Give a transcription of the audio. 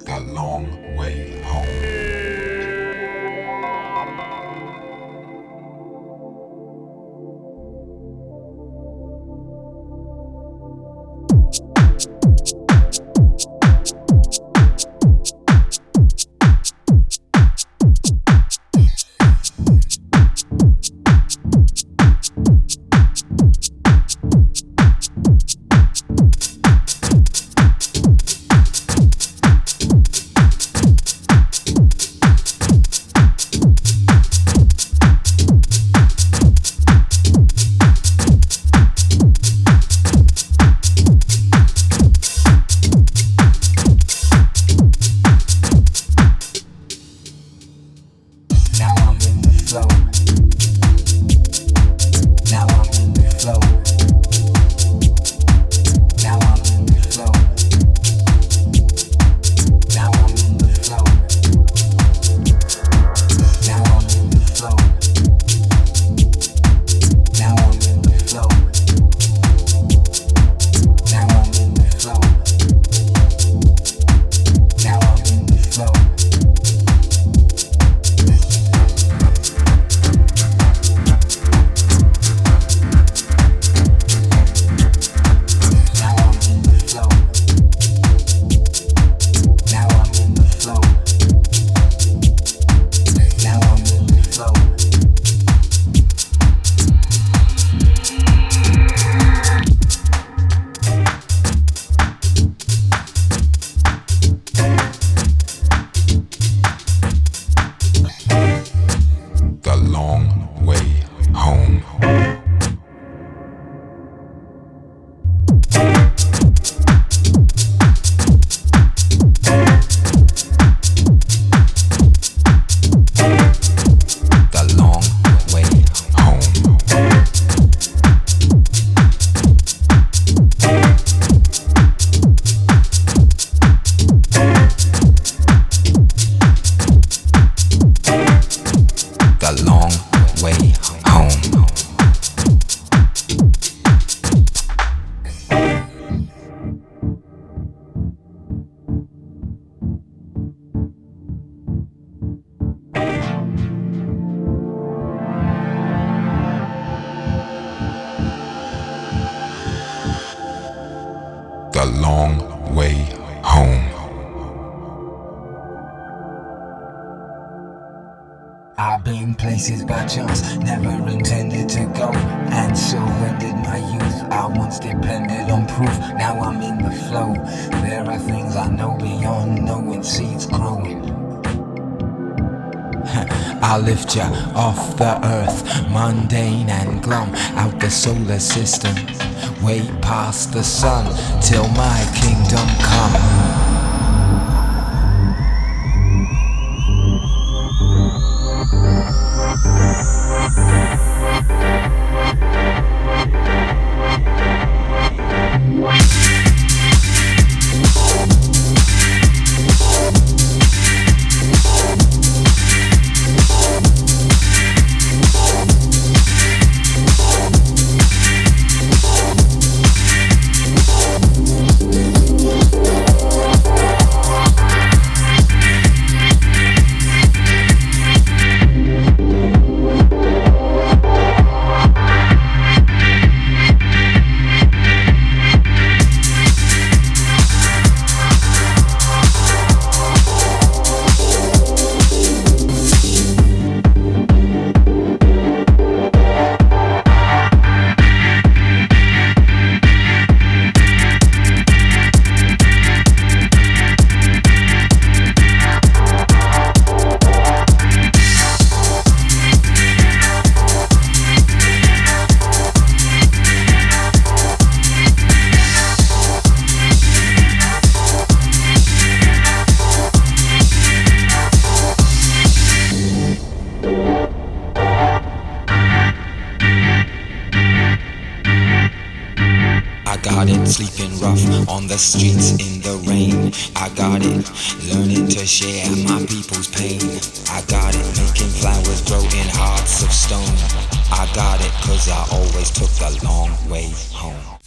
The long way home. The long way home. I've been places by chance, never intended to go. And so ended my youth. I once depended on proof, now I'm in the flow. There are things I know beyond knowing seeds growing. I'll lift ya off the earth, mundane and glum, out the solar system, way past the sun, till my kingdom come. I got it, sleeping rough on the streets in the rain. I got it, learning to share my people's pain. I got it, making flowers grow in hearts of stone. I got it, 'cause I always took the long way home.